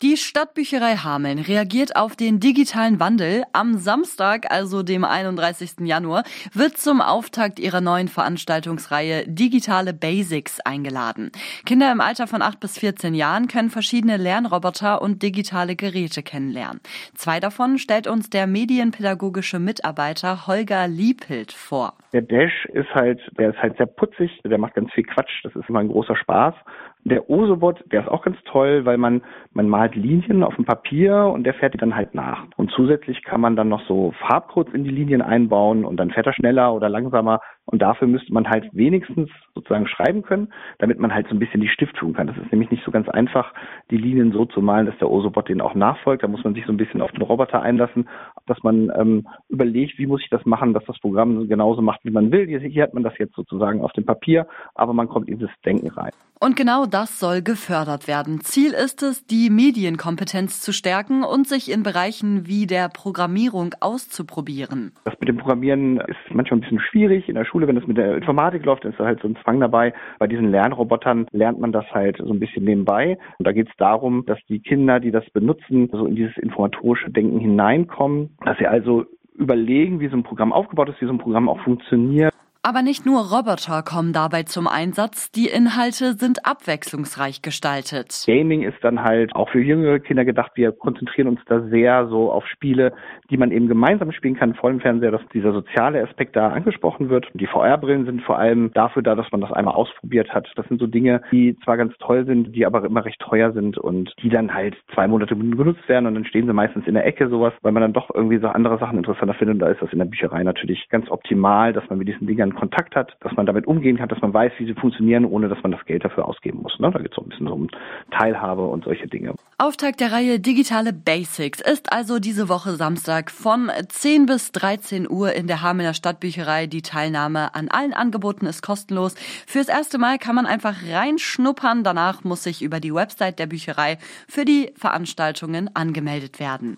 Die Stadtbücherei Hameln reagiert auf den digitalen Wandel. Am Samstag, also dem 31. Januar, wird zum Auftakt ihrer neuen Veranstaltungsreihe Digitale Basics eingeladen. Kinder im Alter von 8 bis 14 Jahren können verschiedene Lernroboter und digitale Geräte kennenlernen. 2 davon stellt uns der medienpädagogische Mitarbeiter Holger Liepelt vor. Der Dash ist halt sehr putzig, der macht ganz viel Quatsch, das ist immer ein großer Spaß. Der Osobot, der ist auch ganz toll, weil man malt Linien auf dem Papier und der fährt die dann halt nach. Und zusätzlich kann man dann noch so Farbcodes in die Linien einbauen und dann fährt er schneller oder langsamer. Und dafür müsste man halt wenigstens sozusagen schreiben können, damit man halt so ein bisschen die Stift tun kann. Das ist nämlich nicht so ganz einfach, die Linien so zu malen, dass der Osobot denen auch nachfolgt. Da muss man sich so ein bisschen auf den Roboter einlassen, dass man überlegt, wie muss ich das machen, dass das Programm genauso macht, wie man will. Hier hat man das jetzt sozusagen auf dem Papier, aber man kommt in dieses Denken rein. Und genau das soll gefördert werden. Ziel ist es, die Medienkompetenz zu stärken und sich in Bereichen wie der Programmierung auszuprobieren. Das mit dem Programmieren ist manchmal ein bisschen schwierig. In der Schule, wenn das mit der Informatik läuft, dann ist da halt so ein Zwang dabei. Bei diesen Lernrobotern lernt man das halt so ein bisschen nebenbei. Und da geht es darum, dass die Kinder, die das benutzen, so in dieses informatorische Denken hineinkommen, dass sie also überlegen, wie so ein Programm aufgebaut ist, wie so ein Programm auch funktioniert. Aber nicht nur Roboter kommen dabei zum Einsatz, die Inhalte sind abwechslungsreich gestaltet. Gaming ist dann halt auch für jüngere Kinder gedacht. Wir konzentrieren uns da sehr so auf Spiele, die man eben gemeinsam spielen kann vor dem Fernseher, dass dieser soziale Aspekt da angesprochen wird. Die VR-Brillen sind vor allem dafür da, dass man das einmal ausprobiert hat. Das sind so Dinge, die zwar ganz toll sind, die aber immer recht teuer sind und die dann halt 2 Monate genutzt werden und dann stehen sie meistens in der Ecke sowas, weil man dann doch irgendwie so andere Sachen interessanter findet. Und da ist das in der Bücherei natürlich ganz optimal, dass man mit diesen Dingern Kontakt hat, dass man damit umgehen kann, dass man weiß, wie sie funktionieren, ohne dass man das Geld dafür ausgeben muss. Da geht es so ein bisschen um Teilhabe und solche Dinge. Auftakt der Reihe Digitale Basics ist also diese Woche Samstag von 10 bis 13 Uhr in der Hamelner Stadtbücherei. Die Teilnahme an allen Angeboten ist kostenlos. Fürs erste Mal kann man einfach reinschnuppern. Danach muss sich über die Website der Bücherei für die Veranstaltungen angemeldet werden.